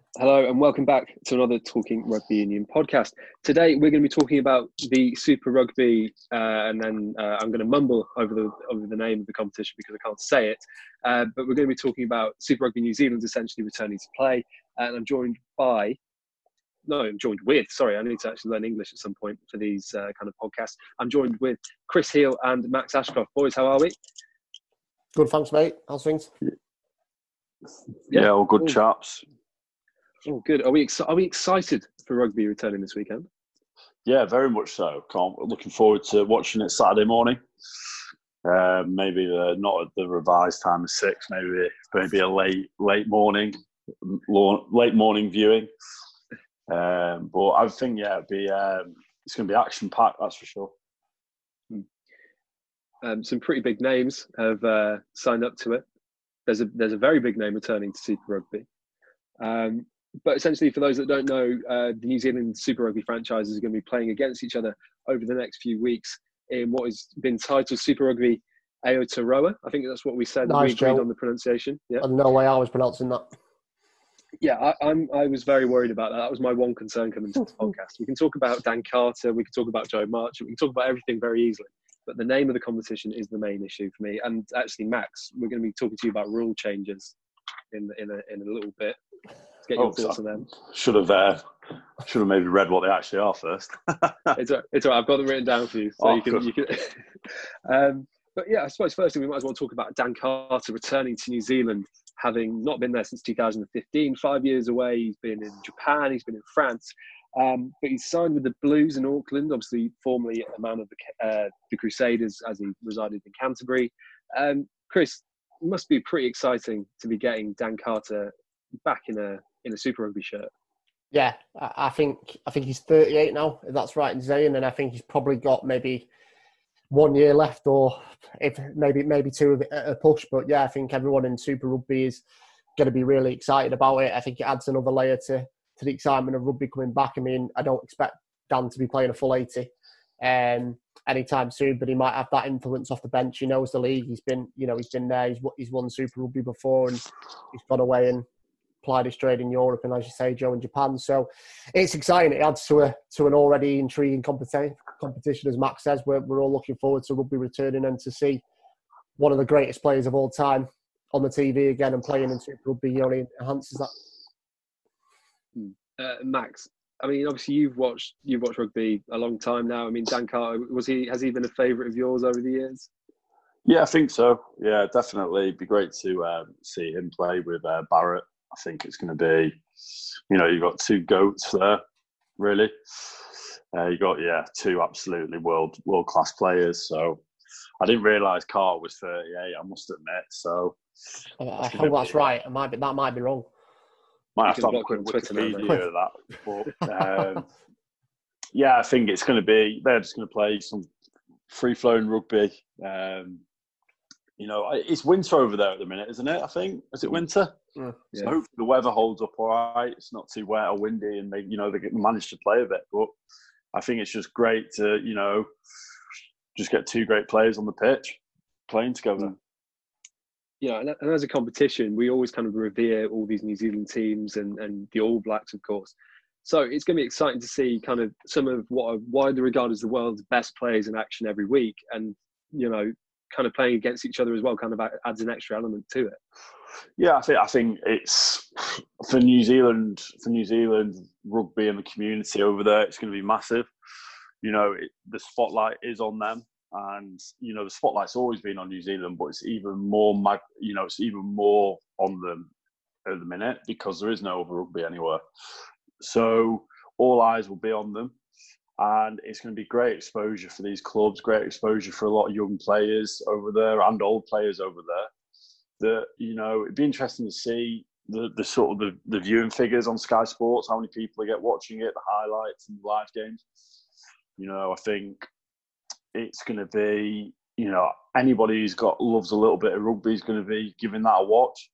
Hello and welcome back to another Talking Rugby Union podcast. Today we're going to be talking about the Super Rugby, and then I'm going to mumble over the name of the competition because I can't say it. But we're going to be talking about Super Rugby New Zealand essentially returning to play, and I'm joined with. Sorry, I need to actually learn English at some point for these kind of podcasts. I'm joined with Chris Heal and Max Ashcroft. Boys, how are we? Good, thanks, mate. How's things? Yeah, all good, chaps. Oh, good. Are we excited for rugby returning this weekend? Yeah, very much so. Looking forward to watching it Saturday morning. Maybe not at the revised time of 6. Maybe a late morning viewing. But I think it's going to be action packed. That's for sure. Some pretty big names have signed up to it. There's a very big name returning to Super Rugby. But essentially, for those that don't know, the New Zealand Super Rugby franchises are going to be playing against each other over the next few weeks in what has been titled Super Rugby Aotearoa. I think that's what we said. Nice, we agreed Joe. on the pronunciation. Yeah. No way I was pronouncing that. Yeah, I was very worried about that. That was my one concern coming to this podcast. We can talk about Dan Carter, we can talk about Joe Marchant, we can talk about everything very easily. But the name of the competition is the main issue for me. And actually, Max, we're going to be talking to you about rule changes in a little bit. Let's get your thoughts on them. Should have maybe read what they actually are first. It's all right. I've got them written down for you, so you can. But yeah, I suppose firstly we might as well talk about Dan Carter returning to New Zealand, having not been there since 2015. 5 years away. He's been in Japan. He's been in France. But he's signed with the Blues in Auckland, obviously formerly a man of the Crusaders as he resided in Canterbury. Chris, it must be pretty exciting to be getting Dan Carter back in a Super Rugby shirt. Yeah, I think he's 38 now, if that's right in saying, and I think he's probably got maybe 1 year left, or if maybe two at a push. But yeah, I think everyone in Super Rugby is going to be really excited about it. I think it adds another layer to the excitement of rugby coming back. I mean, I don't expect Dan to be playing a full 80 anytime soon, but he might have that influence off the bench. He knows the league. He's been there. He's won Super Rugby before, and he's gone away and applied his trade in Europe, and as you say, Joe, in Japan. So it's exciting. It adds to an already intriguing competition, as Max says. We're all looking forward to rugby returning and to see one of the greatest players of all time on the TV again and playing in Super Rugby only enhances that. Max, I mean, obviously you've watched rugby a long time now. I mean, Dan Carter, has he been a favourite of yours over the years? Yeah, I think so. Yeah, definitely. It'd be great to see him play with Barrett. I think it's going to be, you've got two GOATs there, really. You've got, two absolutely world-class players. So I didn't realise Carter was 38, I must admit. So I hope that's right. That might be wrong. Might have to have a quick Wikipedia of that. But, yeah, I think it's going to be, they're just going to play some free-flowing rugby. It's winter over there at the minute, isn't it? I think. Is it winter? Yeah. So hopefully the weather holds up all right. It's not too wet or windy, and they manage to play a bit. But I think it's just great to, just get two great players on the pitch playing together. Yeah, and as a competition, we always kind of revere all these New Zealand teams and the All Blacks, of course. So it's going to be exciting to see kind of some of what are widely regarded as the world's best players in action every week, and kind of playing against each other as well. Kind of adds an extra element to it. Yeah, I think it's for New Zealand rugby and the community over there. It's going to be massive. The spotlight is on them. And the spotlight's always been on New Zealand, but it's even more on them at the minute because there is no other rugby anywhere. So all eyes will be on them, and it's going to be great exposure for these clubs, great exposure for a lot of young players over there and old players over there. That it'd be interesting to see the sort of the viewing figures on Sky Sports, how many people get watching it, the highlights and the live games. I think it's going to be, anybody who's loves a little bit of rugby is going to be giving that a watch.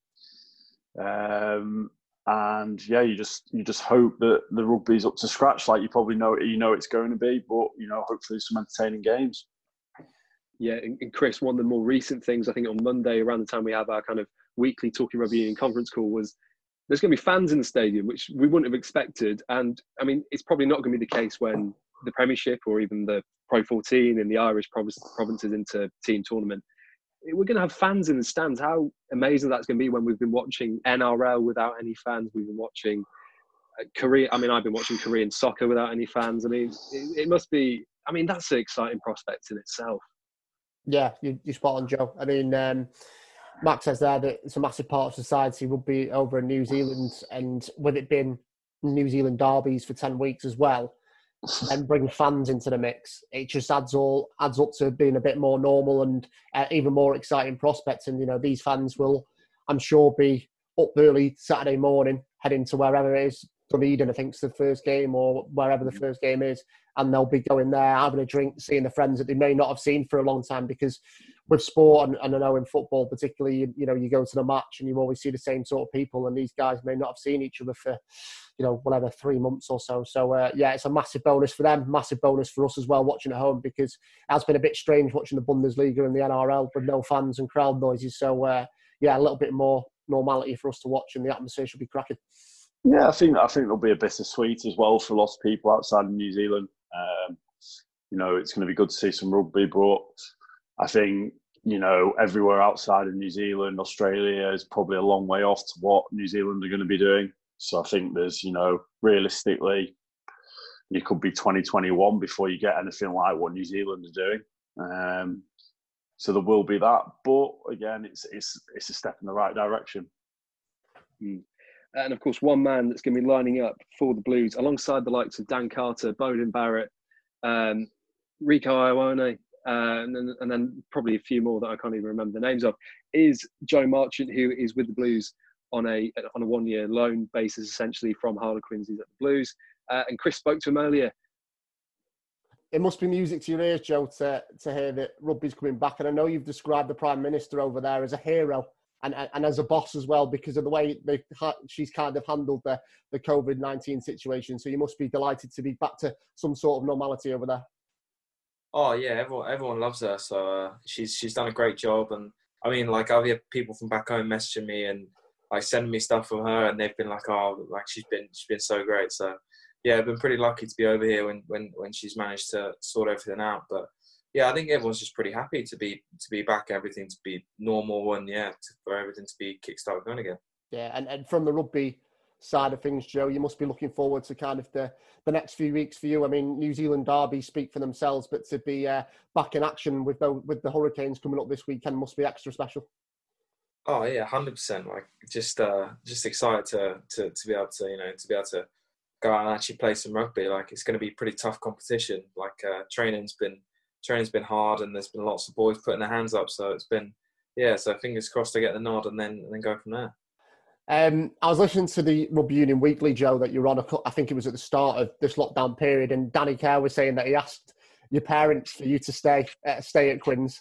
And yeah, you just hope that the rugby's up to scratch, like you probably know it's going to be, but hopefully some entertaining games. Yeah, and Chris, one of the more recent things, I think on Monday, around the time we have our kind of weekly Talking Rugby Union conference call, was there's going to be fans in the stadium, which we wouldn't have expected. And I mean, it's probably not going to be the case when the Premiership or even the Pro 14 and the Irish provinces into team tournament. We're going to have fans in the stands. How amazing that's going to be when we've been watching NRL without any fans. We've been watching Korea. I mean, I've been watching Korean soccer without any fans. I mean, it must be. I mean, that's an exciting prospect in itself. Yeah, you're spot on, Joe. I mean, Max says there that it's a massive part of society rugby over in New Zealand, and with it being New Zealand derbies for 10 weeks as well, and bring fans into the mix, it just adds up to being a bit more normal and even more exciting prospects. And, you know, these fans will, I'm sure, be up early Saturday morning, heading to wherever it is, Dunedin, I think it's the first game, or wherever the first game is, and they'll be going there, having a drink, seeing the friends that they may not have seen for a long time. Because with sport, and I know in football particularly, you know, you go to the match and you always see the same sort of people, and these guys may not have seen each other for, you know, whatever, 3 months or so. So, yeah, it's a massive bonus for them, massive bonus for us as well, watching at home, because it has been a bit strange watching the Bundesliga and the NRL with no fans and crowd noises. So, yeah, a little bit more normality for us to watch, and the atmosphere should be cracking. Yeah, I think there'll be a bittersweet as well for lots of people outside of New Zealand. You know, it's going to be good to see some rugby brought. I think, you know, everywhere outside of New Zealand, Australia is probably a long way off to what New Zealand are going to be doing. So I think there's, you know, realistically, you could be 2021 before you get anything like what New Zealand are doing. So there will be that, but again, it's a step in the right direction. And of course, one man that's going to be lining up for the Blues alongside the likes of Dan Carter, Beauden Barrett, Rieko Ioane, and then probably a few more that I can't even remember the names of, is Joe Marchant, who is with the Blues on a 1 year loan basis, essentially from Harlequins. He's at the Blues. And Chris spoke to him earlier. It must be music to your ears, Joe, to hear that rugby's coming back. And I know you've described the Prime Minister over there as a hero and as a boss as well, because of the way she's kind of handled the COVID-19 situation. So you must be delighted to be back to some sort of normality over there. Oh yeah, everyone loves her. So she's done a great job. And I mean, like, I've had people from back home messaging me and like sending me stuff from her, and they've been like, oh, like she's been so great. So yeah, I've been pretty lucky to be over here when she's managed to sort everything out. But yeah, I think everyone's just pretty happy to be back, everything to be normal, and for everything to be kick-started going again. Yeah, and from the rugby side of things, Joe, you must be looking forward to kind of the next few weeks for you. I mean, New Zealand derby speak for themselves, but to be back in action with the Hurricanes coming up this weekend must be extra special. Oh yeah, 100%. Like just excited to be able to go out and actually play some rugby. Like, it's going to be pretty tough competition. Like, training's been hard, and there's been lots of boys putting their hands up. So it's been, so fingers crossed to get the nod and then go from there. I was listening to the Rugby Union Weekly, Joe, that you're on. I think it was at the start of this lockdown period, and Danny Kerr was saying that he asked your parents for you to stay at Quins.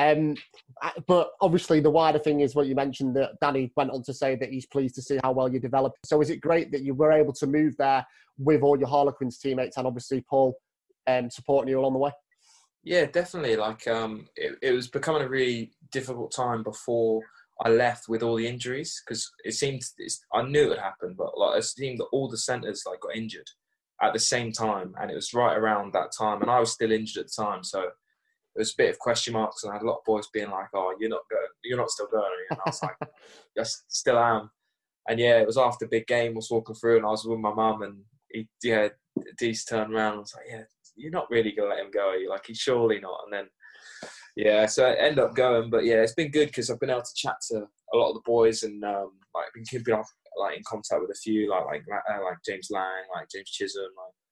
But obviously the wider thing is what you mentioned, that Danny went on to say that he's pleased to see how well you developed. So is it great that you were able to move there with all your Harlequins teammates, and obviously Paul supporting you along the way? Yeah, definitely. Like, it was becoming a really difficult time before I left with all the injuries, because I knew it would happen, but like, it seemed that all the centres like got injured at the same time, and it was right around that time, and I was still injured at the time, so it was a bit of question marks, and I had a lot of boys being like, "Oh, you're not still going," and I was like, "I still am." And yeah, it was after the big game. I was walking through, and I was with my mum, and Deece turned around and was like, "Yeah, you're not really gonna let him go, are you? Like, he's surely not." And then, so I ended up going. But yeah, it's been good because I've been able to chat to a lot of the boys, and like been keeping in contact with a few, like James Lang, like James Chisholm,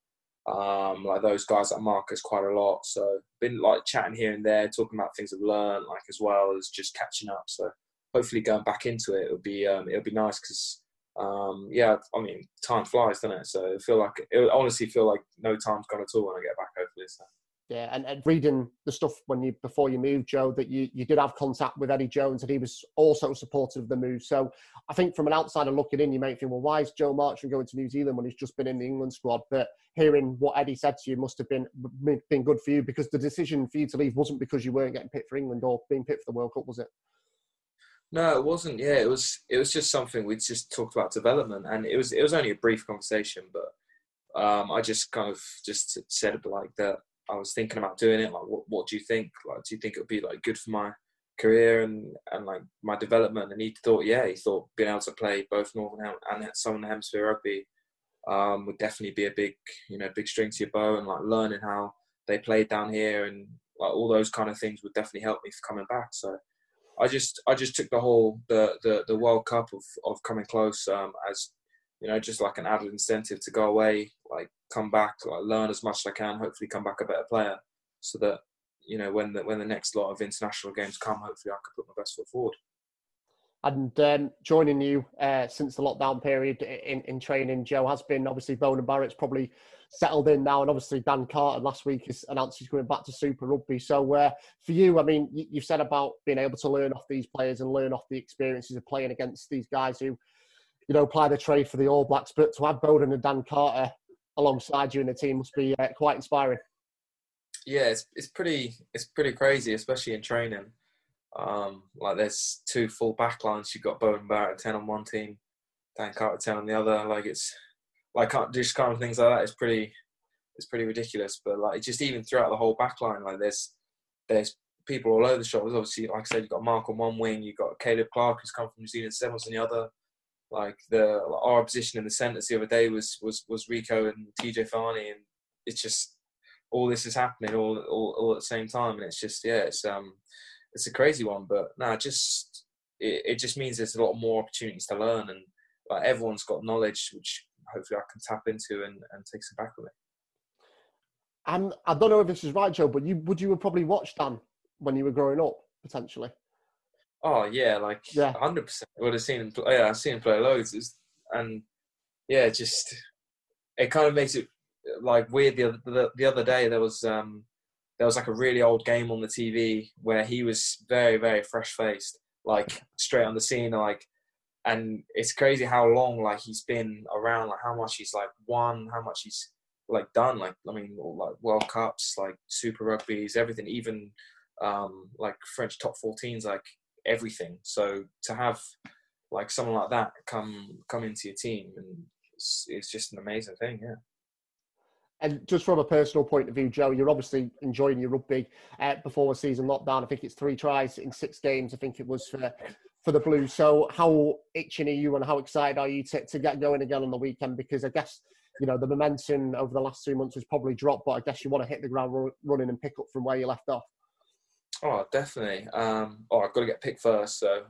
like those guys like Marcus quite a lot. So been like chatting here and there, talking about things I've learned, like, as well as just catching up. So hopefully going back into it, it'll be nice, because I mean, time flies, doesn't it? So it honestly feel like no time's gone at all when I get back, hopefully. So. Yeah, and reading the stuff before you moved, Joe, that you did have contact with Eddie Jones, and he was also supportive of the move. So I think from an outsider looking in, you might think, well, why is Joe Marchant going to New Zealand when he's just been in the England squad? But hearing what Eddie said to you must have been good for you, because the decision for you to leave wasn't because you weren't getting picked for England or being picked for the World Cup, was it? No, it wasn't. Yeah, it was just something we just talked about development, and it was only a brief conversation, but I just kind of just said like that I was thinking about doing it. Like, what do you think? Like, do you think it would be like good for my career and like my development? And he thought being able to play both Northern and Southern Hemisphere rugby would definitely be a big string to your bow, and like learning how they played down here and like all those kind of things would definitely help me for coming back. So I just took the World Cup of coming close as just like an added incentive to go away, like come back, like learn as much as I can, hopefully come back a better player, so that when the next lot of international games come, hopefully I can put my best foot forward. And joining you since the lockdown period in training, Joe, has been obviously Beauden Barrett's probably settled in now, and obviously Dan Carter last week has announced he's going back to Super Rugby. So for you, I mean, you've said about being able to learn off these players and learn off the experiences of playing against these guys who, ply the trade for the All Blacks, but to have Beauden and Dan Carter alongside you in the team must be quite inspiring. Yeah, it's pretty crazy, especially in training. Like there's two full back lines. You've got Beauden Barrett 10 on one team, Dan Carter 10 on the other. Like it's like just kind of things like that. It's pretty ridiculous. But like just even throughout the whole back line, like there's people all over the shop. There's obviously, like I said, you've got Mark on one wing, you've got Caleb Clark who's come from New Zealand Sevens on the other. Like our position in the centres the other day was Rico and TJ Farney, and it's just all this is happening all at the same time, and it's just it's a crazy one. But no, it just means there's a lot more opportunities to learn, and like everyone's got knowledge which hopefully I can tap into and take some back with me. And I don't know if this is right, Joe, but would you have probably watched Dan when you were growing up potentially? Oh yeah, 100%. Would have seen him. I've seen him play loads, and just it kind of makes it like weird. The other day there was like a really old game on the TV where he was very, very fresh faced, like straight on the scene, like, and it's crazy how long like he's been around, like how much he's like won, how much he's like done, like I mean like World Cups, like Super Rugby's, everything, even like French top 14s, like everything. So to have like someone like that come into your team, and it's just an amazing thing. Yeah. And just from a personal point of view, Joe, you're obviously enjoying your rugby before the season lockdown. I think it's 3 tries in 6 games. I think it was for the Blues. So how itching are you and how excited are you to get going again on the weekend? Because I guess, the momentum over the last 2 months has probably dropped, but I guess you want to hit the ground running and pick up from where you left off. Oh, definitely. I've got to get picked first. So,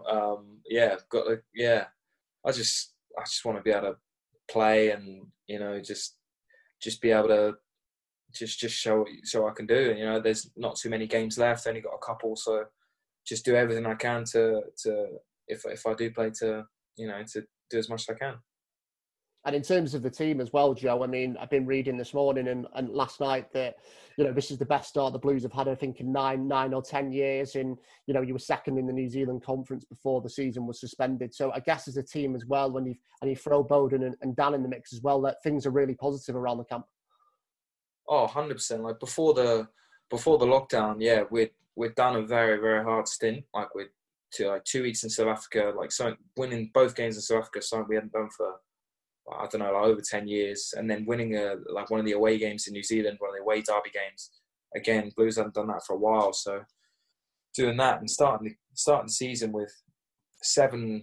I just want to be able to play and, just be able to just show what I can do. And, there's not too many games left. Only got a couple. So just do everything I can to if I do play to do as much as I can. And in terms of the team as well, Joe, I mean, I've been reading this morning and last night that, this is the best start the Blues have had, I think, in 9 or 10 years. And, you were second in the New Zealand conference before the season was suspended. So I guess as a team as well, when you throw Beauden and Dan in the mix as well, that things are really positive around the camp. Oh, 100%. Like before the lockdown, yeah, we'd done a very, very hard stint. Like we'd 2 weeks in South Africa, like winning both games in South Africa, something we hadn't done for, I don't know, like over 10 years, and then winning one of the away games in New Zealand, one of the away derby games. Again, Blues hadn't done that for a while, so doing that and starting the season with 5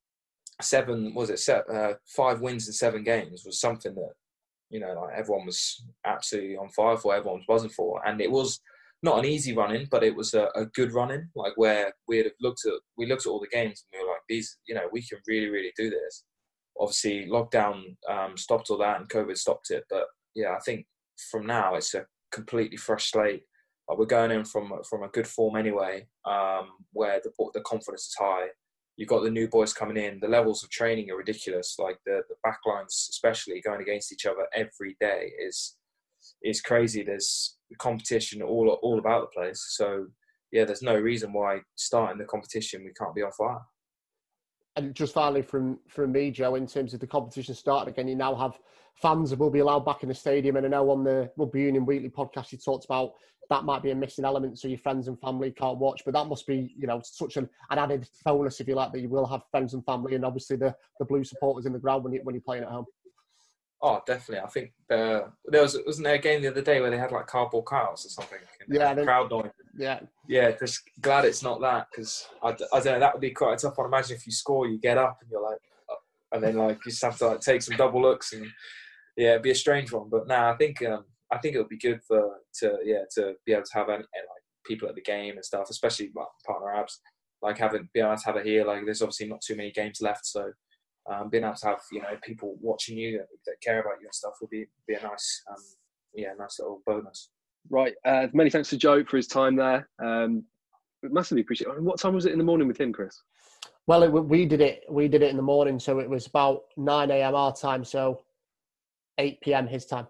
wins in 7 games was something that like everyone was absolutely on fire for, everyone was buzzing for, and it was not an easy run-in, but it was a good run-in, like where we looked at all the games and we were like, these, we can really, really do this. Obviously, lockdown stopped all that and COVID stopped it. But yeah, I think from now it's a completely fresh slate. Like we're going in from a good form anyway, where the confidence is high. You've got the new boys coming in. The levels of training are ridiculous. Like the backlines, especially going against each other every day, is crazy. There's competition all about the place. So yeah, there's no reason why starting the competition we can't be on fire. And just finally from me, Joe, in terms of the competition starting again, you now have fans that will be allowed back in the stadium. And I know on the Rugby Union Weekly podcast, you talked about that might be a missing element, so your friends and family can't watch. But that must be, such an added bonus, if you like, that you will have friends and family and obviously the Blue supporters in the ground when you're playing at home. Oh, definitely. I think wasn't there a game the other day where they had like cardboard cutouts or something? Yeah, crowd noise. Yeah. Just glad it's not that, because I don't know, that would be quite a tough one. Imagine if you score, you get up and you're like, and then like you just have to like take some double looks, and yeah, it'd be a strange one. But I think it would be good to be able to have like people at the game and stuff, especially like partner abs, like being able to have it here. Like there's obviously not too many games left, so. Being able to have people watching you that care about you and stuff would be a nice nice little bonus. Right, many thanks to Joe for his time there. Massively appreciate it. What time was it in the morning with him, Chris? Well, we did it in the morning, so it was about 9 a.m. our time, so 8 p.m. his time.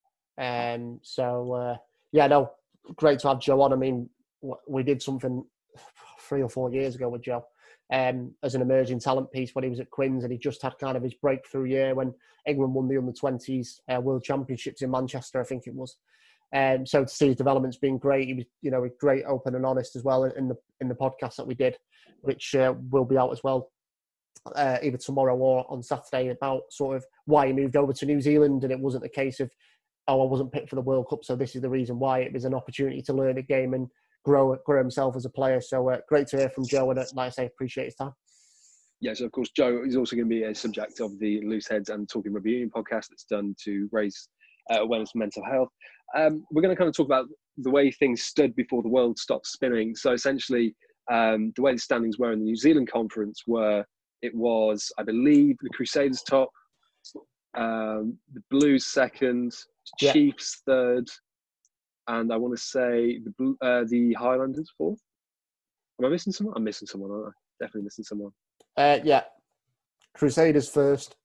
Great to have Joe on. I mean, we did something 3 or 4 years ago with Joe. As an emerging talent piece when he was at Quins, and he just had kind of his breakthrough year when England won the under-20s World Championships in Manchester, I think it was. So to see his development's been great. He was, great, open and honest as well in the podcast that we did, which will be out as well either tomorrow or on Saturday, about sort of why he moved over to New Zealand. And it wasn't a case of, I wasn't picked for the World Cup, so this is the reason why. It was an opportunity to learn a game and grow himself as a player. So great to hear from Joe, and like I say, appreciate his time. Yeah, so of course Joe is also going to be a subject of the Loose Heads and Talking Rugby Union podcast that's done to raise awareness for mental health. We're going to kind of talk about the way things stood before the world stopped spinning. So essentially, the way the standings were in the New Zealand conference it was, I believe, the Crusaders top, the Blues second, Chiefs third, and I want to say the Highlanders fourth. Am I missing someone? I'm missing someone, aren't I? Definitely missing someone. Crusaders first.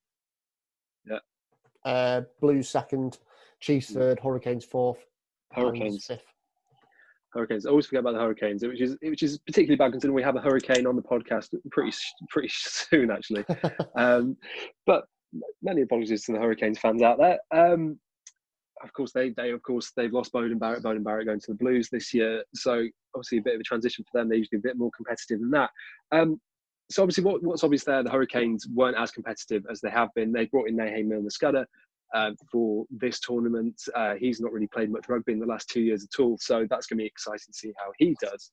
Yeah. Blues second, Chiefs third, Hurricanes fourth, Hurricanes fifth. Hurricanes. I always forget about the Hurricanes, which is particularly bad considering we have a hurricane on the podcast pretty soon, actually. But many apologies to the Hurricanes fans out there. Of course, they've lost Beauden Barrett going to the Blues this year. So obviously a bit of a transition for them. They're usually a bit more competitive than that. So obviously what's obvious there, the Hurricanes weren't as competitive as they have been. They brought in Nahe Milner-Skudder for this tournament. He's not really played much rugby in the last 2 years at all. So that's going to be exciting to see how he does.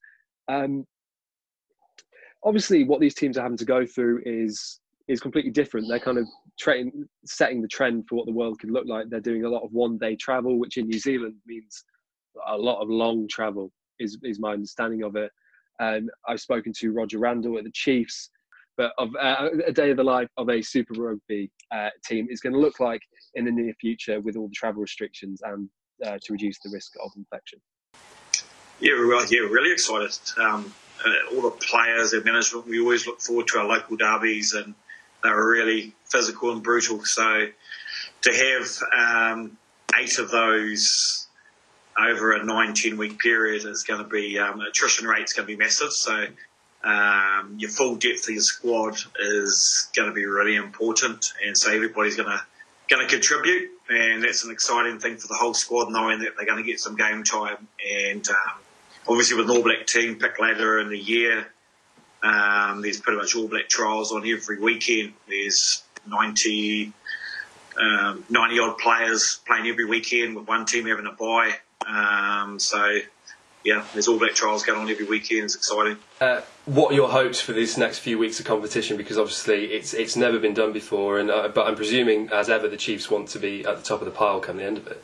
Obviously what these teams are having to go through is completely different. They're kind of setting the trend for what the world could look like. They're doing a lot of one-day travel, which in New Zealand means a lot of long travel, is my understanding of it. I've spoken to Roger Randall at the Chiefs, but of a day of the life of a Super Rugby team is going to look like in the near future with all the travel restrictions and to reduce the risk of infection. Yeah, really excited. All the players, their management, we always look forward to our local derbies, and they're really physical and brutal. So to have 8 of those over a 9-10 week period is going to be, attrition rate's going to be massive. So your full depth of your squad is going to be really important. And so everybody's going to contribute. And that's an exciting thing for the whole squad, knowing that they're going to get some game time. And obviously with an All Black team picked later in the year, there's pretty much All Black trials on every weekend. There's 90 odd players playing every weekend with one team having a bye. There's All Black trials going on every weekend. It's exciting. What are your hopes for these next few weeks of competition? Because obviously it's never been done before, but I'm presuming, as ever, the Chiefs want to be at the top of the pile come the end of it.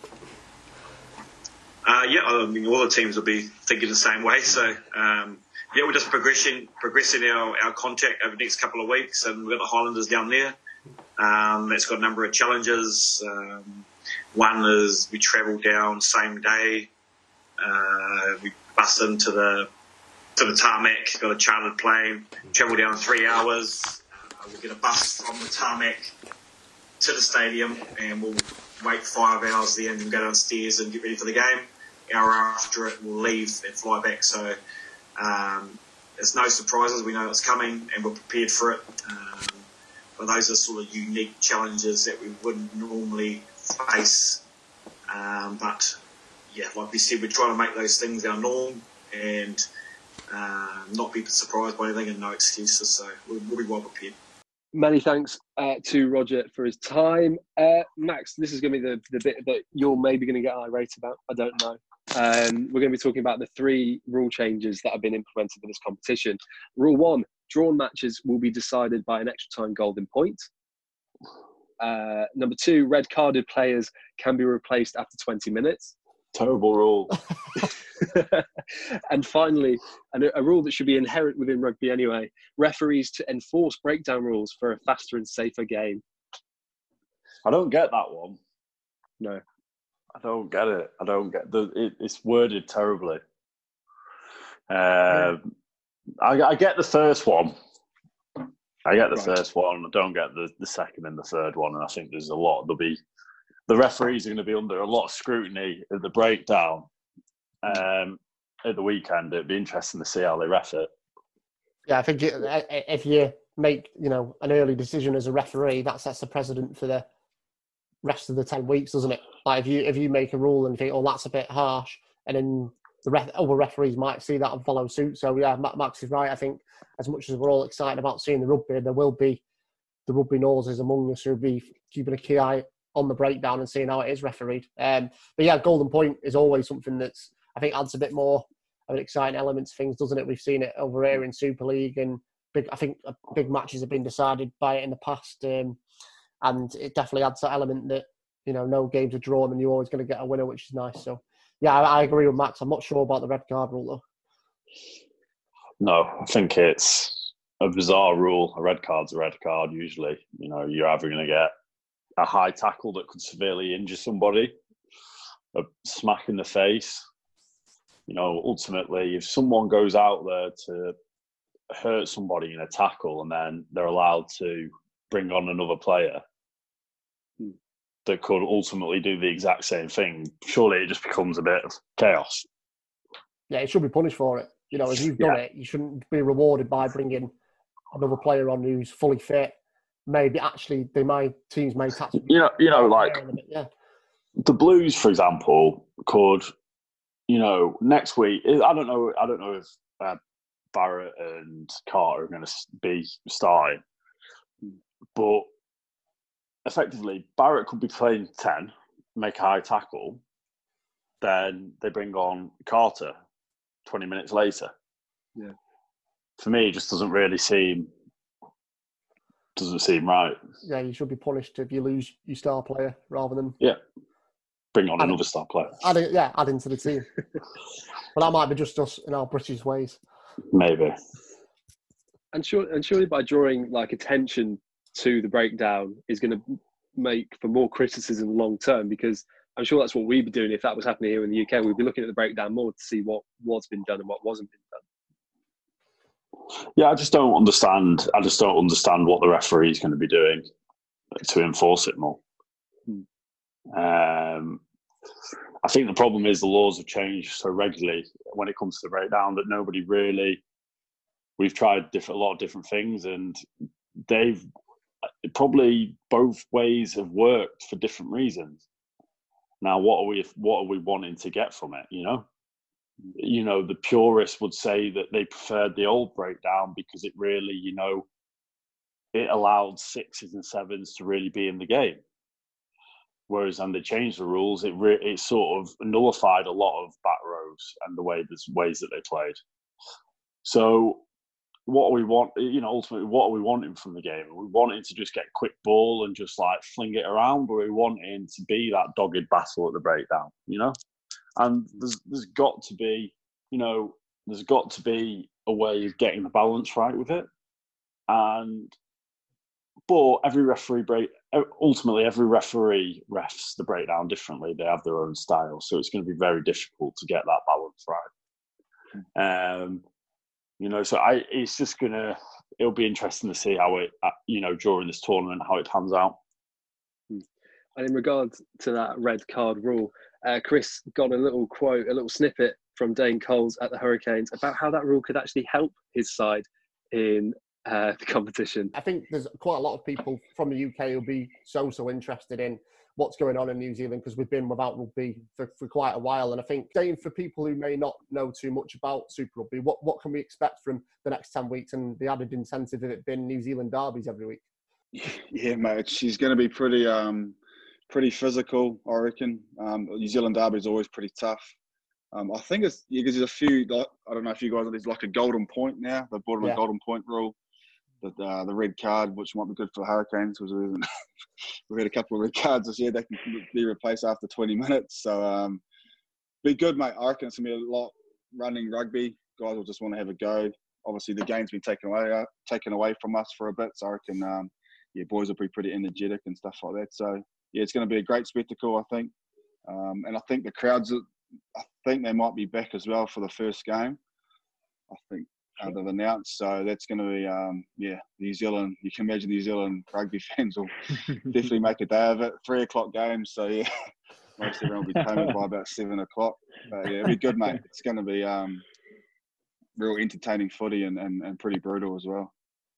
I mean, all the teams will be thinking the same way. So, we're just progressing our contact over the next couple of weeks, and we've got the Highlanders down there. It's got a number of challenges. One is we travel down same day. We bus into the tarmac, got a chartered plane, travel down 3 hours. We'll get a bus on the tarmac to the stadium, and we'll wait 5 hours there and then go downstairs and get ready for the game. Hour after it, we'll leave and fly back. So it's no surprises. We know it's coming and we're prepared for it. But those are sort of unique challenges that we wouldn't normally face. But yeah, like we said, we're trying to make those things our norm and not be surprised by anything and no excuses. So we'll be well prepared. Many thanks to Roger for his time. Max, this is going to be the bit that you're maybe going to get irate about. I don't know. We're going to be talking about the 3 rule changes that have been implemented for this competition. Rule 1, drawn matches will be decided by an extra time golden point. Number 2, red carded players can be replaced after 20 minutes. Terrible rule. And finally, a rule that should be inherent within rugby anyway, referees to enforce breakdown rules for a faster and safer game. I don't get that one. No. I don't get it. It's worded terribly. I get the first one. I don't get the second and the third one. And I think there's the referees are going to be under a lot of scrutiny at the breakdown at the weekend. It'd be interesting to see how they ref it. Yeah, I think if you make an early decision as a referee, that sets a precedent for the rest of the 10 weeks, doesn't it? Like if you make a rule and think, oh, that's a bit harsh, and then other referees might see that and follow suit. So yeah, Max is right. I think as much as we're all excited about seeing the rugby, there will be the rugby noses among us who'll be keeping a key eye on the breakdown and seeing how it is refereed. But yeah, golden point is always something that's, I think, adds a bit more of an exciting element to things, doesn't it? We've seen it over here in Super League, and big matches have been decided by it in the past, and it definitely adds that element that no games are drawn and you're always going to get a winner, which is nice. So yeah, I agree with Max. I'm not sure about the red card rule though. No, I think it's a bizarre rule. A red card's a red card usually. You're either going to get a high tackle that could severely injure somebody, a smack in the face. Ultimately, if someone goes out there to hurt somebody in a tackle and then they're allowed to bring on another player that could ultimately do the exact same thing, surely it just becomes a bit of chaos. Yeah, it should be punished for it. If you've done it, you shouldn't be rewarded by bringing another player on who's fully fit. Maybe actually teams may touch. The Blues, for example, could, next week. I don't know if Barrett and Carter are going to be starting, but effectively Barrett could be playing 10, make a high tackle, then they bring on Carter 20 minutes later. Yeah. For me, it just doesn't seem right. Yeah, you should be punished if you lose your star player rather than bring on another star player. Adding to the team. But that might be just us in our British ways. Maybe. And surely by drawing attention to the breakdown is going to make for more criticism long term, because I'm sure that's what we'd be doing if that was happening here in the UK. We'd be looking at the breakdown more to see what's been done and what wasn't been done. Yeah, I just don't understand. What the referee is going to be doing to enforce it more. I think the problem is the laws have changed so regularly when it comes to the breakdown that nobody really. We've tried a lot of different things, and they've probably both ways have worked for different reasons. Now, what are we wanting to get from it? The purists would say that they preferred the old breakdown because it really, it allowed 6s and 7s to really be in the game. Whereas when they changed the rules, it sort of nullified a lot of back rows and the ways that they played. So what we want, ultimately, what are we wanting from the game? Are we wanting to just get a quick ball and just fling it around, or are we wanting to be that dogged battle at the breakdown? And there's got to be, a way of getting the balance right with it. But every referee refs the breakdown differently. They have their own style, so it's going to be very difficult to get that balance right. So it'll be interesting to see how it, during this tournament, how it pans out. And in regard to that red card rule, Chris got a little quote, a little snippet from Dane Coles at the Hurricanes about how that rule could actually help his side in the competition. I think there's quite a lot of people from the UK who'll be so interested in what's going on in New Zealand, because we've been without rugby for quite a while. And I think, Dane, for people who may not know too much about Super Rugby, what can we expect from the next 10 weeks and the added incentive of it being New Zealand derbies every week? Yeah, mate, she's going to be pretty physical, I reckon. New Zealand derby is always pretty tough. I think it's because there's a few, I don't know if you guys, there's like a golden point now. They've brought in a golden point rule. The red card, which might be good for the Hurricanes, because we've had a couple of red cards this year. They can be replaced after 20 minutes. So, be good, mate. I reckon it's going to be a lot running rugby. Guys will just want to have a go. Obviously, the game's been taken away from us for a bit. So, I reckon, boys will be pretty energetic and stuff like that. So, yeah, it's going to be a great spectacle, I think. And I think the crowds, I think they might be back as well for the first game. I think. They've announced, so that's going to be New Zealand. You can imagine New Zealand rugby fans will definitely make a day of it. 3:00 game, so yeah, most everyone will be home by about 7:00. But yeah, it'll be good, mate. It's going to be real entertaining footy and pretty brutal as well.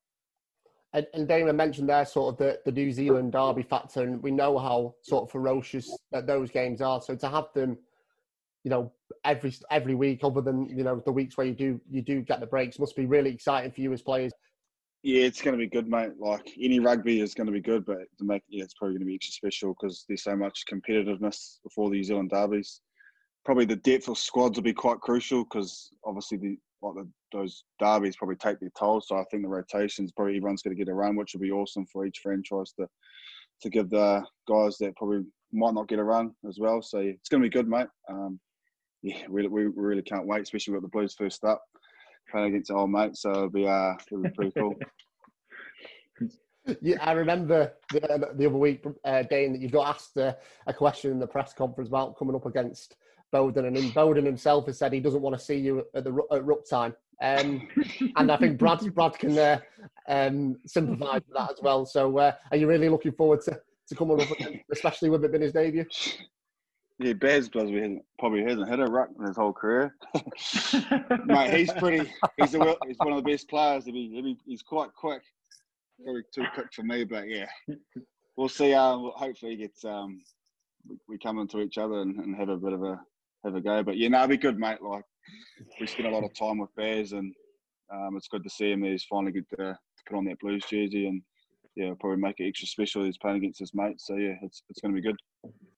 And Damon mentioned there sort of the New Zealand derby factor, and we know how sort of ferocious that those games are. So to have them, every week, other than the weeks where you do get the breaks, must be really exciting for you as players. Yeah, it's going to be good, mate. Like any rugby is going to be good, but it's probably going to be extra special because there's so much competitiveness before the New Zealand derbies. Probably the depth of squads will be quite crucial because obviously those derbies probably take their toll. So I think the rotations, probably everyone's going to get a run, which will be awesome for each franchise to give the guys that probably might not get a run as well. So yeah, it's going to be good, mate. We really can't wait, especially with the Blues first up, playing against our old mates. So it'll be pretty cool. Yeah, I remember the other week, Dane, that you've got asked a question in the press conference about coming up against Bowden, and Bowden himself has said he doesn't want to see you at ruck time. And I think Brad can sympathise with that as well. So are you really looking forward to coming up against, especially with it being his debut? Yeah, Baz probably hasn't hit a ruck in his whole career. Mate, he's one of the best players. He's quite quick. Probably too quick for me, but yeah. We'll see. Hopefully he gets we come into each other and have a bit of a go. But yeah, it'll be good, mate. Like we spent a lot of time with Baz, and it's good to see him. He's finally good to put on that Blues jersey, and yeah, probably make it extra special. He's playing against his mates, so yeah, it's going to be good.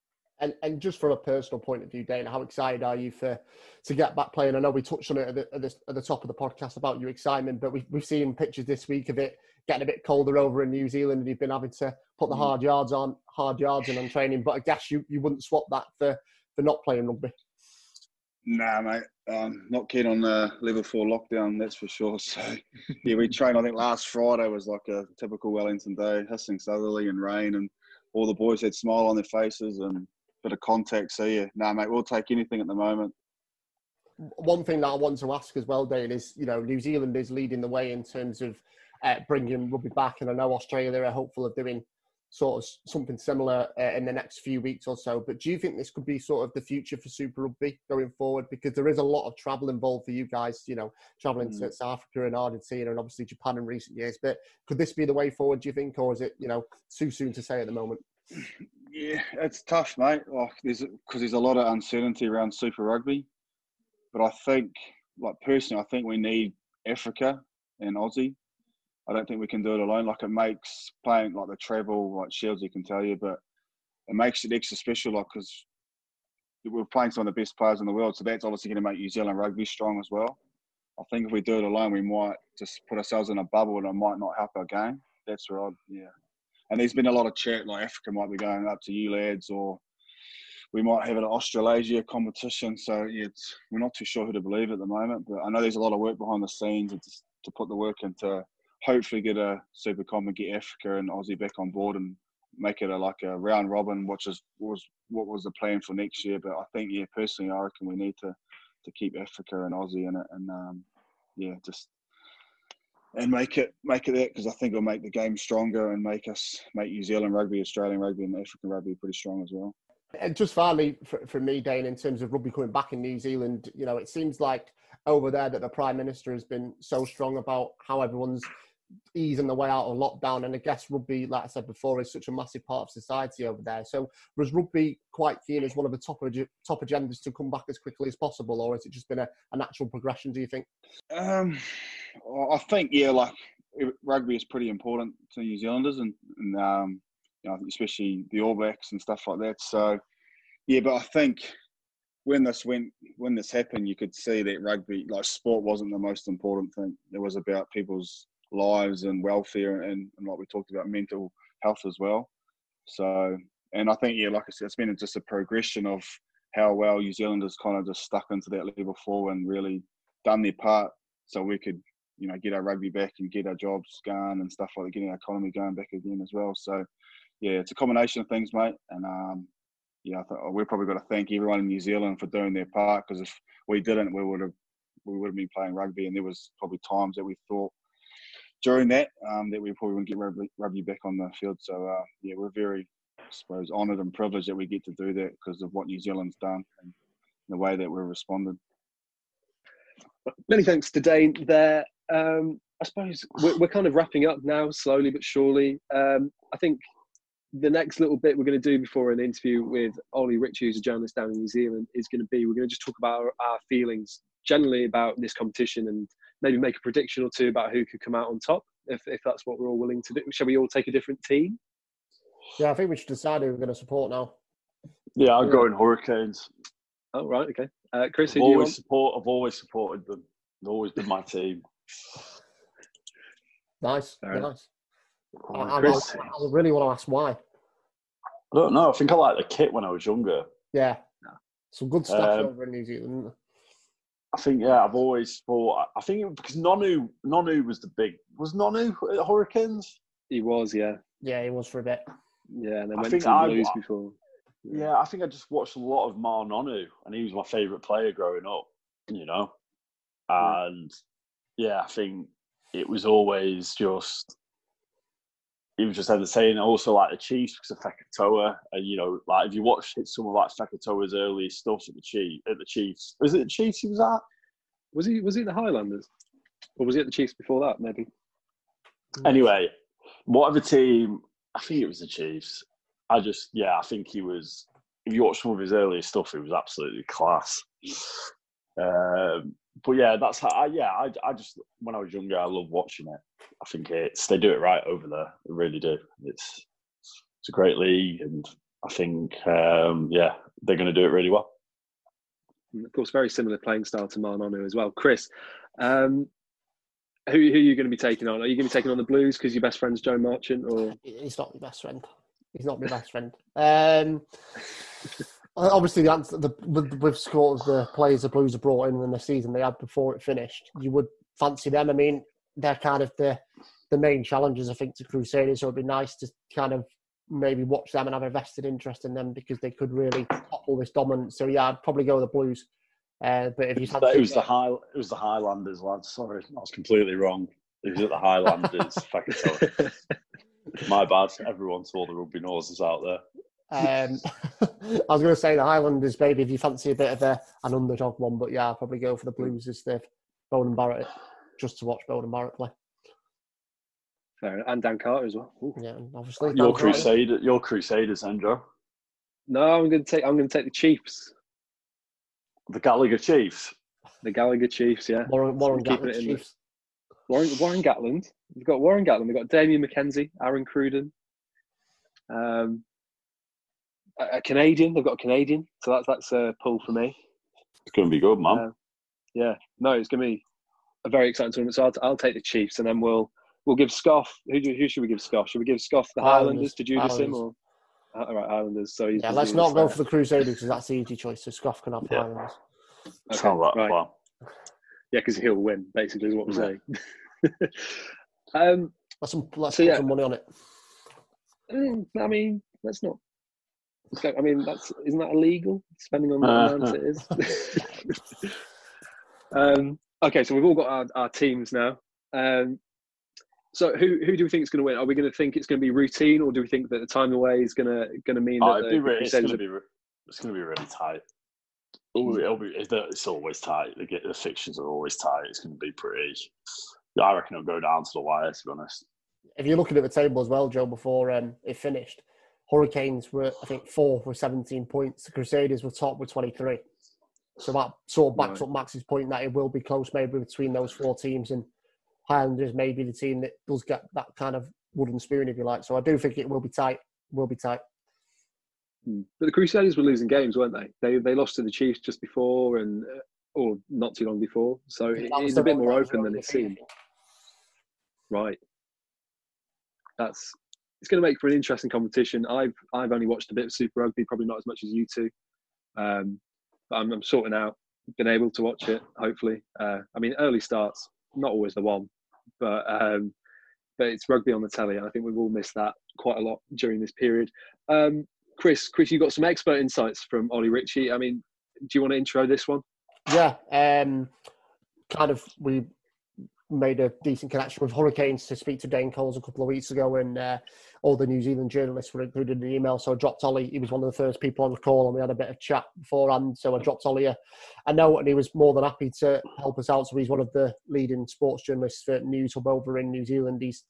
And just from a personal point of view, Dane, how excited are you to get back playing? I know we touched on it at the top of the podcast about your excitement, but we've seen pictures this week of it getting a bit colder over in New Zealand, and you've been having to put the hard yards in on training. But I guess you wouldn't swap that for not playing rugby. Nah, mate. Not keen on the level 4 lockdown, that's for sure. So yeah, we trained. I think last Friday was like a typical Wellington day, hissing southerly and rain, and all the boys had smile on their faces and bit of contact. So yeah, mate, we'll take anything at the moment. One thing that I want to ask as well, Dane, is New Zealand is leading the way in terms of bringing rugby back, and I know Australia are hopeful of doing sort of something similar in the next few weeks or so. But do you think this could be sort of the future for Super Rugby going forward? Because there is a lot of travel involved for you guys, travelling to South Africa and Argentina and obviously Japan in recent years. But could this be the way forward, do you think, or is it too soon to say at the moment? Yeah, it's tough, mate. Like there's a lot of uncertainty around Super Rugby, but I think, personally, I think we need Africa and Aussie. I don't think we can do it alone. Like it makes playing the travel, like Shieldsy can tell you, but it makes it extra special. Because we're playing some of the best players in the world, so that's obviously going to make New Zealand rugby strong as well. I think if we do it alone, we might just put ourselves in a bubble, and it might not help our game. That's where And there's been a lot of chat, like Africa might be going up to you lads, or we might have an Australasia competition. So yeah, we're not too sure who to believe at the moment. But I know there's a lot of work behind the scenes to put the work in to hopefully get a Super Com and get Africa and Aussie back on board and make it a round robin, which was what was the plan for next year. But I think, personally, I reckon we need to keep Africa and Aussie in it, and and make it that, because I think it'll make the game stronger and make New Zealand rugby, Australian rugby, and African rugby pretty strong as well. And just finally, for me, Dane, in terms of rugby coming back in New Zealand, it seems like over there that the Prime Minister has been so strong about how everyone's easing the way out of lockdown. And I guess rugby, like I said before, is such a massive part of society over there. So was rugby quite keen as one of the top agendas to come back as quickly as possible, or has it just been a natural progression, do you think? I think, rugby is pretty important to New Zealanders and especially the All Blacks and stuff like that. So, but I think when this happened, you could see that rugby, like sport, wasn't the most important thing. It was about people's lives and welfare and like we talked about, mental health as well. So, and I think, like I said, it's been just a progression of how well New Zealanders kind of just stuck into that level 4 and really done their part so we could, get our rugby back and get our jobs going and stuff like that, getting our economy going back again as well. So, it's a combination of things, mate. And, I think we're probably got to thank everyone in New Zealand for doing their part, because if we didn't, we would have been playing rugby, and there was probably times that we thought during that that we probably wouldn't get rugby back on the field. So, we're very, I suppose, honoured and privileged that we get to do that because of what New Zealand's done and the way that we've responded. Many thanks to Dane there. I suppose we're kind of wrapping up now, slowly but surely. I think the next little bit we're going to do before an interview with Ollie Ritchie, who's a journalist down in New Zealand, is going to be, we're going to just talk about our feelings generally about this competition and maybe make a prediction or two about who could come out on top, if that's what we're all willing to do. Shall we all take a different team? Yeah, I think we should decide who we're going to support now. Yeah, I'll go in Hurricanes. Oh, right, okay. Chris, I've always supported them. They've always been my team. Nice. I really want to ask why. I don't know. I think I liked the kit when I was younger. Yeah. Some good stuff over in New Zealand. I think, I've always thought... I think because Nonu was the big... Was Nonu at Hurricanes? He was, yeah. Yeah, he was for a bit. Yeah, and then went to the Blues before. Yeah, I think I just watched a lot of Mar Nonu, and he was my favourite player growing up, And, I think it was always just... He was just entertaining. Also, like the Chiefs because of Fekitoa, and like if you watch some of like Fekitoa's early stuff at the Chiefs, was it the Chiefs he was at? Was he at the Highlanders, or was he at the Chiefs before that? Maybe. Anyway, whatever team, I think it was the Chiefs. I think he was. If you watch some of his earlier stuff, it was absolutely class. But that's how. I just when I was younger, I loved watching it. I think they do it right over there. They really do. It's a great league, and I think they're going to do it really well. And of course, very similar playing style to Mar Nonu as well. Chris, who are you going to be taking on? Are you going to be taking on the Blues because your best friend's Joe Marchant, or he's not my best friend? He's not my best friend. Obviously, the answer with sort of the players the Blues have brought in the season they had before it finished, you would fancy them. I mean, they're kind of the main challengers, I think, to Crusaders. So it'd be nice to kind of maybe watch them and have a vested interest in them because they could really topple this dominance. So I'd probably go with the Blues. But if you had it was the Highlanders, lad. Sorry, I was completely wrong. It was at the Highlanders. My bad. Everyone saw the rugby noses out there. I was going to say the Highlanders, maybe if you fancy a bit of an underdog one, but I'll probably go for the Blues as they've Beauden Barrett, just to watch Beauden Barrett play. Fair, and Dan Carter as well. Ooh. Yeah, obviously. Your Crusaders, Andrew. No, I'm going to take the Chiefs. The Gallagher Chiefs. The Gallagher Chiefs, yeah. Warren Gatland Chiefs. Warren Gatland. We've got Warren Gatland. We've got Damien McKenzie, Aaron Cruden. A Canadian. They've got a Canadian, so that's a pull for me. It's going to be good, man. It's going to be a very exciting tournament. So I'll take the Chiefs, and then we'll give Scoff. Who should we give Scoff? Should we give Scoff the Highlanders to Judas him, or all right, Highlanders? So let's not go for the Crusaders because that's the easy choice. So Scoff can have Highlanders. Okay, right. Yeah, because he'll win. Basically, is what we're saying. Let's put some money on it. I mean, let's not. I mean, isn't that illegal? Spending on what amount it is. Okay, so we've all got our teams now. So who do we think is going to win? Are we going to think it's going to be routine, or do we think that the time away is going to mean that It's going to be really tight. It's always tight. The fixtures are always tight. It's going to be pretty. I reckon it'll go down to the wire, to be honest. If you're looking at the table as well, Joe, before it finished, Hurricanes were, I think, 4th with 17 points. The Crusaders were top with 23. So that sort of backs up Max's point that it will be close maybe between those 4 teams, and Highlanders may be the team that does get that kind of wooden spoon, if you like. So I do think it will be tight. But the Crusaders were losing games, weren't they? They lost to the Chiefs just before, or not too long before. So it's a bit more open than it seemed. Right. It's going to make for an interesting competition. I've only watched a bit of Super Rugby, probably not as much as you two. But I'm sorting out, been able to watch it, hopefully. I mean, early starts, not always the one, but it's rugby on the telly, and I think we've all missed that quite a lot during this period. Chris, you got some expert insights from Ollie Ritchie. I mean, do you want to intro this one? Yeah, we made a decent connection with Hurricanes to speak to Dane Coles a couple of weeks ago, and all the New Zealand journalists were included in the email. So I dropped Ollie. He was one of the first people on the call, and we had a bit of chat beforehand. So I dropped Ollie a note, and he was more than happy to help us out. So he's one of the leading sports journalists for News Hub over in New Zealand. He's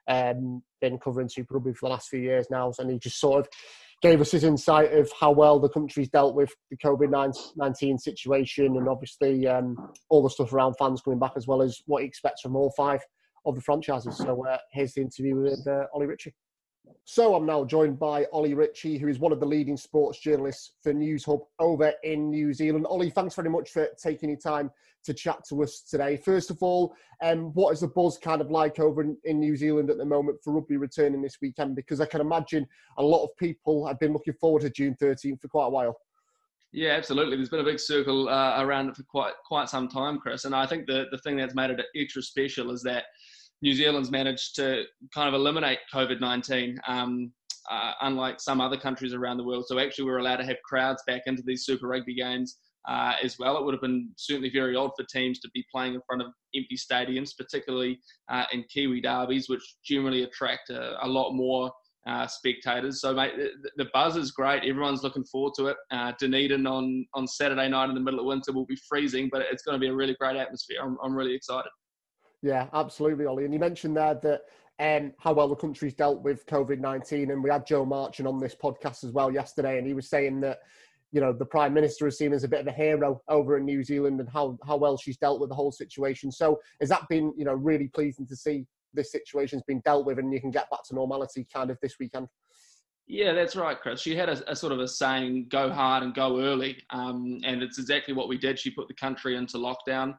been covering Super Rugby for the last few years now, and he just sort of gave us his insight of how well the country's dealt with the COVID-19 situation, and obviously all the stuff around fans coming back, as well as what he expects from all 5 of the franchises. So here's the interview with Ollie Ritchie. So I'm now joined by Ollie Ritchie, who is one of the leading sports journalists for News Hub over in New Zealand. Ollie, thanks very much for taking your time to chat to us today. First of all, what is the buzz kind of like over in New Zealand at the moment for rugby returning this weekend? Because I can imagine a lot of people have been looking forward to June 13th for quite a while. Yeah, absolutely. There's been a big circle around it for quite some time, Chris. And I think the thing that's made it extra special is that New Zealand's managed to kind of eliminate COVID-19, unlike some other countries around the world. So actually we're allowed to have crowds back into these Super Rugby games as well. It would have been certainly very odd for teams to be playing in front of empty stadiums, particularly in Kiwi derbies, which generally attract a lot more spectators. So, mate, the buzz is great. Everyone's looking forward to it. Dunedin on Saturday night in the middle of winter will be freezing, but it's going to be a really great atmosphere. I'm really excited. Yeah, absolutely, Ollie. And you mentioned there that how well the country's dealt with COVID-19, and we had Joe Marchant on this podcast as well yesterday, and he was saying that, you know, the Prime Minister is seen as a bit of a hero over in New Zealand, and how well she's dealt with the whole situation. So has that been, you know, really pleasing to see this situation's been dealt with and you can get back to normality kind of this weekend? Yeah, that's right, Chris. She had a sort of a saying, go hard and go early. And it's exactly what we did. She put the country into lockdown.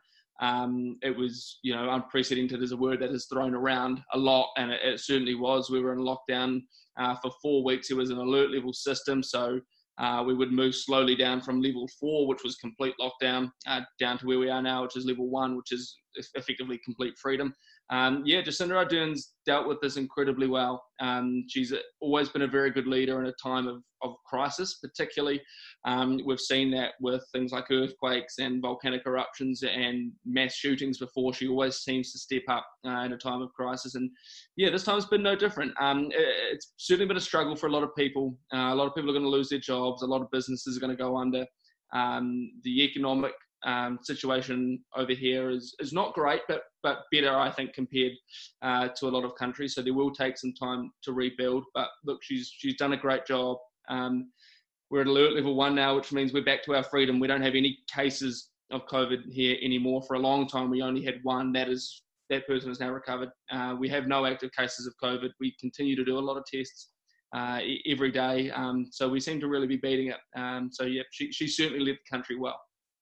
It was, you know, unprecedented is a word that is thrown around a lot, and it certainly was. We were in lockdown for 4 weeks. It was an alert level system, so we would move slowly down from level 4, which was complete lockdown, down to where we are now, which is level 1, which is effectively complete freedom. Jacinda Ardern's dealt with this incredibly well. She's always been a very good leader in a time of crisis, particularly. We've seen that with things like earthquakes and volcanic eruptions and mass shootings before. She always seems to step up in a time of crisis. And yeah, this time's been no different. It's certainly been a struggle for a lot of people. A lot of people are going to lose their jobs. A lot of businesses are going to go under. The economic situation over here is not great, but better, I think, compared to a lot of countries. So there will take some time to rebuild. But look, she's done a great job. We're at alert level 1 now, which means we're back to our freedom. We don't have any cases of COVID here anymore. For a long time, we only had one. That person is now recovered. We have no active cases of COVID. We continue to do a lot of tests every day. So we seem to really be beating it. So yeah, she certainly led the country well.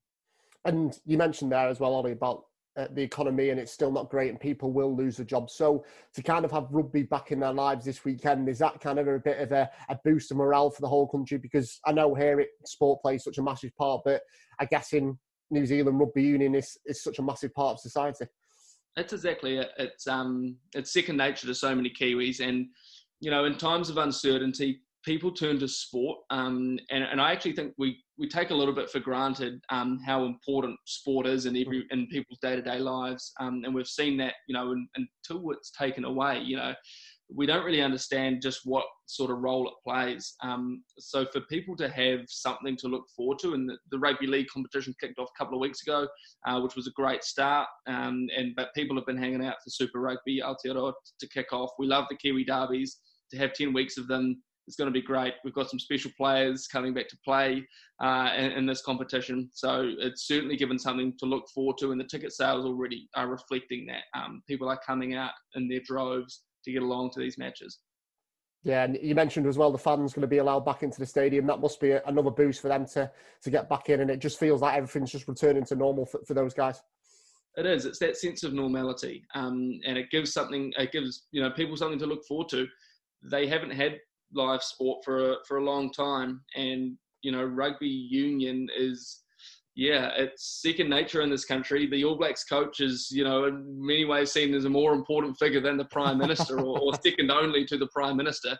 And you mentioned there as well, Ollie, about the economy, and it's still not great and people will lose their jobs. So to kind of have rugby back in their lives this weekend, is that kind of a bit of a boost of morale for the whole country? Because I know here sport plays such a massive part, but I guess in New Zealand, rugby union is such a massive part of society. That's exactly it. It's second nature to so many Kiwis. And, you know, in times of uncertainty, people turn to sport, and I actually think we take a little bit for granted how important sport is in people's day-to-day lives, and we've seen that, you know, until it's taken away. You know, we don't really understand just what sort of role it plays. So for people to have something to look forward to, and the Rugby League competition kicked off a couple of weeks ago, which was a great start, but people have been hanging out for Super Rugby Aotearoa to kick off. We love the Kiwi derbies. To have 10 weeks of them, it's going to be great. We've got some special players coming back to play in this competition. So it's certainly given something to look forward to, and the ticket sales already are reflecting that. People are coming out in their droves to get along to these matches. Yeah, and you mentioned as well the fans going to be allowed back into the stadium. That must be another boost for them to get back in, and it just feels like everything's just returning to normal for those guys. It is. It's that sense of normality, and it gives people something to look forward to. They haven't had live sport for a long time, and rugby union is it's second nature in this country. The All Blacks coach is in many ways seen as a more important figure than the Prime Minister or second only to the Prime Minister.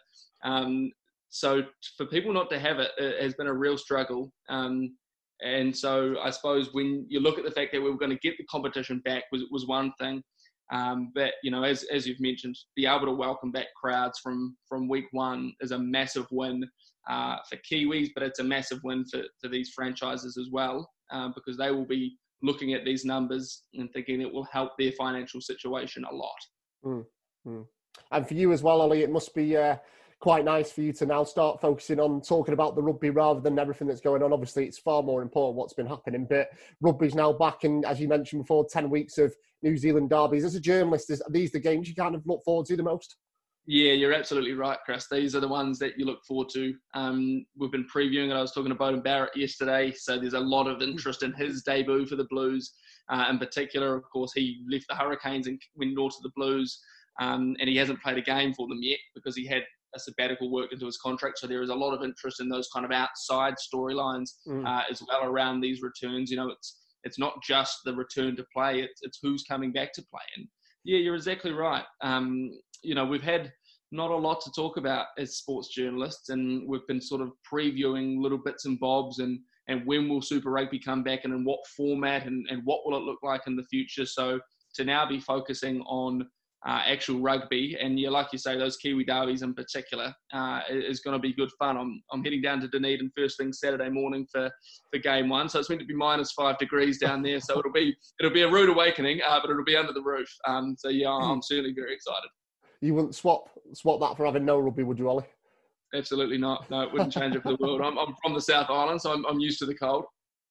So for people not to have it has been a real struggle, and so I suppose when you look at the fact that we were going to get the competition back was one thing. But as you've mentioned, be able to welcome back crowds from week one is a massive win for Kiwis, but it's a massive win for these franchises as well, because they will be looking at these numbers and thinking it will help their financial situation a lot. And for you as well, Ollie, it must be quite nice for you to now start focusing on talking about the rugby rather than everything that's going on. Obviously, it's far more important what's been happening, but rugby's now back, and as you mentioned before, 10 weeks of New Zealand derbies. As a journalist, are these the games you kind of look forward to the most? Yeah, you're absolutely right, Chris. These are the ones that you look forward to. We've been previewing it. I was talking to Beauden Barrett yesterday, so there's a lot of interest in his debut for the Blues. In particular, of course, he left the Hurricanes and went north to the Blues, and he hasn't played a game for them yet because he had a sabbatical worked into his contract. So there is a lot of interest in those kind of outside storylines as well around these returns. It's not just the return to play; it's who's coming back to play. And yeah, you're exactly right. We've had not a lot to talk about as sports journalists, and we've been sort of previewing little bits and bobs and when will Super Rugby come back and in what format and what will it look like in the future. So to now be focusing on actual rugby, and like you say, those Kiwi derbies in particular, is going to be good fun. I'm heading down to Dunedin first thing Saturday morning for game one, so it's meant to be -5 degrees down there, so it'll be a rude awakening, but it'll be under the roof. I'm certainly very excited. You wouldn't swap that for having no rugby, would you, Ollie? Absolutely not. No, it wouldn't change it for the world. I'm from the South Island, so I'm used to the cold.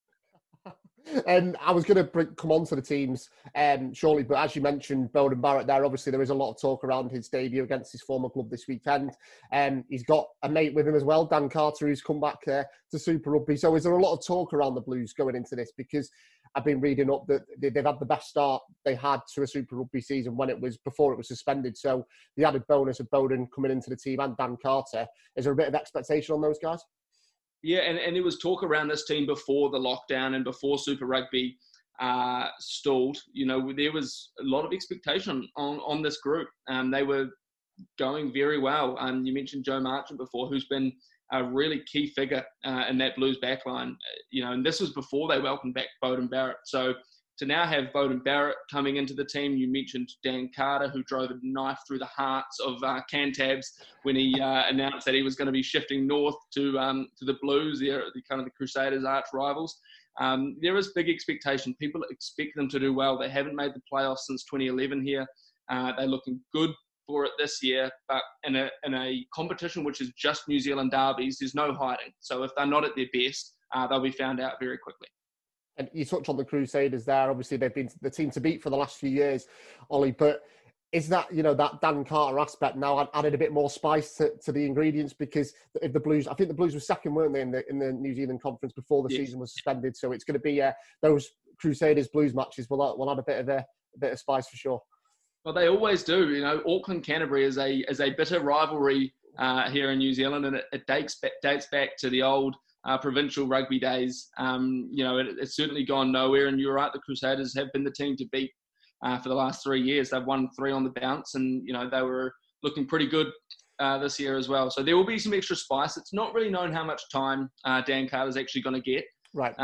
And I was going to come on to the teams shortly, but as you mentioned, Beauden Barrett there, obviously there is a lot of talk around his debut against his former club this weekend. He's got a mate with him as well, Dan Carter, who's come back to Super Rugby. So is there a lot of talk around the Blues going into this? Because I've been reading up that they've had the best start they had to a Super Rugby season before it was suspended. So the added bonus of Beauden coming into the team and Dan Carter, is there a bit of expectation on those guys? Yeah, and there was talk around this team before the lockdown and before Super Rugby stalled. There was a lot of expectation on this group. They were going very well. You mentioned Joe Marchant before, who's been a really key figure in that Blues backline. And this was before they welcomed back Beauden Barrett. So to now have Beauden Barrett coming into the team, you mentioned Dan Carter, who drove a knife through the hearts of Cantabs when he announced that he was going to be shifting north to the Blues, the kind of the Crusaders' arch rivals. There is big expectation. People expect them to do well. They haven't made the playoffs since 2011 here. They're looking good for it this year, but in a competition which is just New Zealand derbies, there's no hiding. So if they're not at their best, they'll be found out very quickly. And you touched on the Crusaders there. Obviously, they've been the team to beat for the last few years, Ollie. But is that, that Dan Carter aspect now added a bit more spice to the ingredients? Because if the Blues, I think the Blues were second, weren't they, in the New Zealand conference before the season was suspended? So it's going to be those Crusaders Blues matches will add a bit of spice for sure. Well, they always do. Auckland Canterbury is a bitter rivalry here in New Zealand, and it dates back to the old provincial rugby days. It's certainly gone nowhere, and you're right, the Crusaders have been the team to beat for the last 3 years. They've won 3 on the bounce, and they were looking pretty good this year as well. So there will be some extra spice. It's not really known how much time Dan Carter's actually going to get. Right.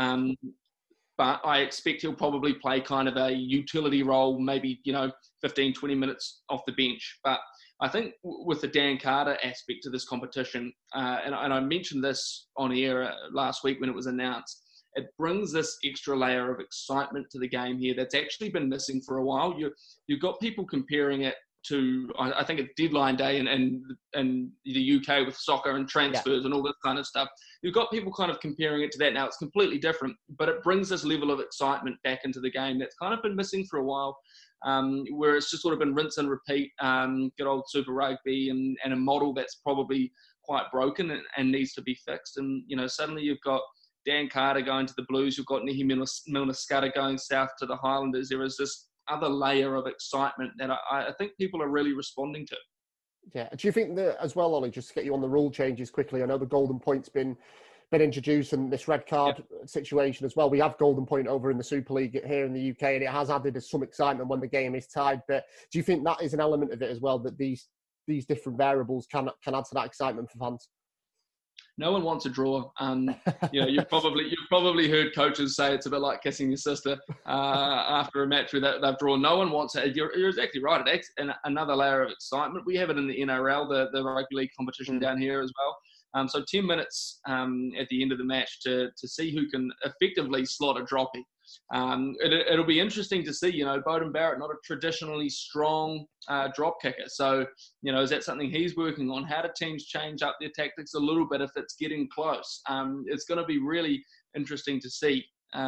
But I expect he'll probably play kind of a utility role, maybe 15, 20 minutes off the bench. But I think with the Dan Carter aspect to this competition, and I mentioned this on air last week when it was announced, it brings this extra layer of excitement to the game here that's actually been missing for a while. You've got people comparing it to, I think it's deadline day in the UK with soccer and transfers and all this kind of stuff. You've got people kind of comparing it to that now. It's completely different, but it brings this level of excitement back into the game that's kind of been missing for a while, where it's just sort of been rinse and repeat, good old Super Rugby and a model that's probably quite broken and needs to be fixed. And, suddenly you've got Dan Carter going to the Blues, you've got Nehi Milner-Skudder going south to the Highlanders. There is this other layer of excitement that I think people are really responding to. Yeah. Do you think that as well, Ollie, just to get you on the rule changes quickly, I know the golden point's been introduced and this red card situation as well. We have golden point over in the Super League here in the UK, and it has added some excitement when the game is tied. But do you think that is an element of it as well, that these different variables can add to that excitement for fans? No one wants a draw. You've probably heard coaches say it's a bit like kissing your sister after a match where they've drawn. No one wants it. You're exactly right. It adds another layer of excitement. We have it in the NRL, the rugby league competition down here as well. So 10 minutes at the end of the match to see who can effectively slot a droppy. It'll be interesting to see, Beauden Barrett, not a traditionally strong drop kicker. So, is that something he's working on? How do teams change up their tactics a little bit if it's getting close? It's going to be really interesting to see.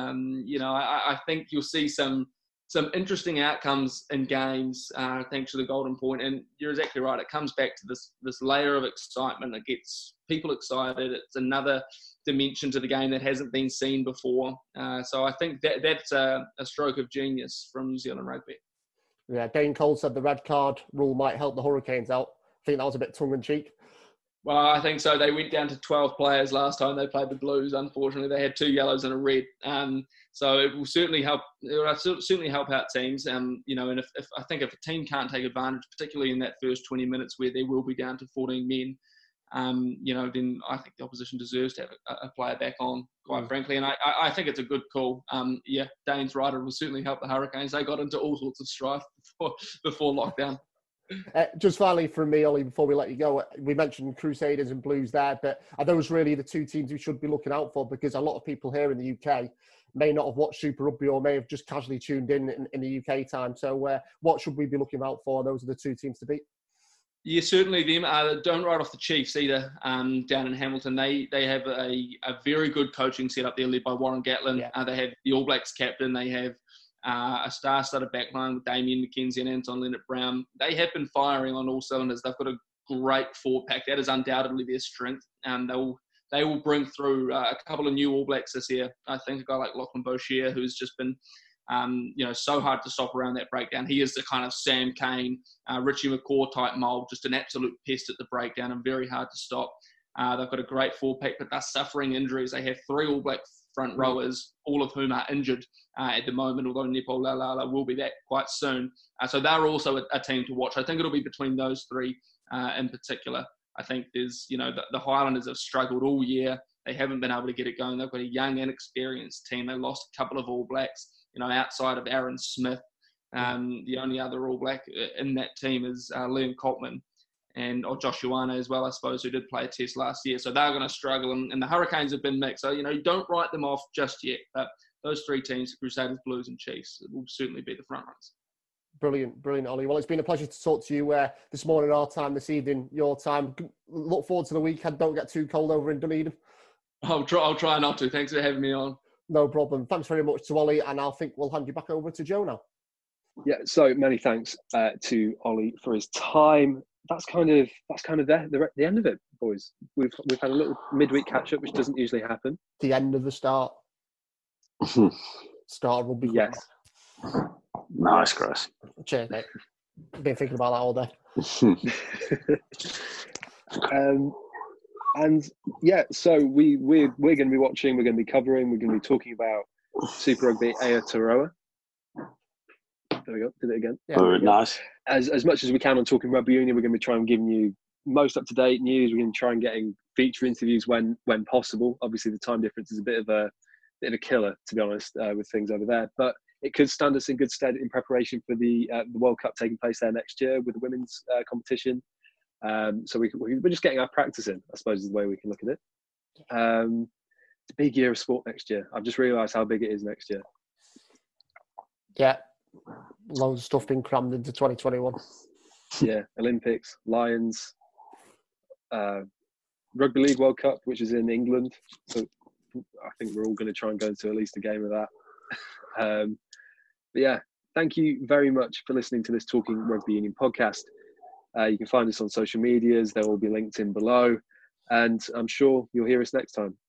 I think you'll see some interesting outcomes in games thanks to the golden point. And you're exactly right. It comes back to this layer of excitement that gets people excited. It's another dimension to the game that hasn't been seen before. So I think that's a stroke of genius from New Zealand Rugby. Yeah, Dane Cole said the red card rule might help the Hurricanes out. I think that was a bit tongue-in-cheek. Well, I think so. They went down to 12 players last time they played the Blues. Unfortunately, they had 2 yellows and a red. So it will certainly help. It will certainly help out teams. And if a team can't take advantage, particularly in that first 20 minutes where they will be down to 14 men, then I think the opposition deserves to have a player back on, quite frankly. And I think it's a good call. Dane's right. It will certainly help the Hurricanes. They got into all sorts of strife before lockdown. Just finally from me, Ollie, before we let you go, we mentioned Crusaders and Blues there, but are those really the 2 teams we should be looking out for? Because a lot of people here in the UK may not have watched Super Rugby or may have just casually tuned in the UK time. So what should we be looking out for? Those are the 2 teams to beat. Yeah, certainly them. Don't write off the Chiefs either. Down in Hamilton, they have a very good coaching setup there, led by Warren Gatlin. Yeah. They have the All Blacks captain. They have a star-studded backline with Damien McKenzie and Anton Leonard-Brown. They have been firing on all cylinders. They've got a great 4-pack. That is undoubtedly their strength. They will bring through a couple of new All Blacks this year. I think a guy like Lachlan Boshier, who's just been so hard to stop around that breakdown. He is the kind of Sam Cane, Richie McCaw type mould, just an absolute pest at the breakdown and very hard to stop. They've got a great 4-pack, but they're suffering injuries. They have 3 All Black front rowers, all of whom are injured at the moment, although Nepo Laulala will be back quite soon. So they're also a team to watch. I think it'll be between those 3 in particular. I think there's, the Highlanders have struggled all year. They haven't been able to get it going. They've got a young, inexperienced team. They lost a couple of All Blacks, outside of Aaron Smith. The only other All Black in that team is Liam Coltman or Josh Ioane as well, I suppose, who did play a test last year. So they're going to struggle, and the Hurricanes have been mixed. So, you don't write them off just yet. But those 3 teams, Crusaders, Blues and Chiefs, will certainly be the front runners. Brilliant, Ollie. Well, it's been a pleasure to talk to you this morning, our time, this evening, your time. Look forward to the weekend. Don't get too cold over in Dunedin. I'll try not to. Thanks for having me on. No problem. Thanks very much to Ollie, and I think we'll hand you back over to Joe now. Yeah, so many thanks to Ollie for his time. That's kind of the end of it, boys. We've had a little midweek catch up, which doesn't usually happen. The end of the start. Start will be yes. Nice, Chris. Cheers, mate. I've been thinking about that all day. So we're going to be watching. We're going to be covering. We're going to be talking about Super Rugby Aotearoa. There we go. Did it again. Yeah, nice. As much as we can on Talking Rugby Union, we're going to be trying giving you most up-to-date news. We're going to try and getting feature interviews when possible. Obviously, the time difference is a bit of a killer, to be honest, with things over there. But it could stand us in good stead in preparation for the World Cup taking place there next year with the women's competition. So we're just getting our practice in, I suppose, is the way we can look at it. It's a big year of sport next year. I've just realised how big it is next year. Yeah, loads of stuff being crammed into 2021. Yeah, Olympics, Lions, Rugby League World Cup, which is in England. So I think we're all going to try and go to at least a game of that. But yeah, thank you very much for listening to this Talking Rugby Union podcast. You can find us on social medias. They will be linked in below. And I'm sure you'll hear us next time.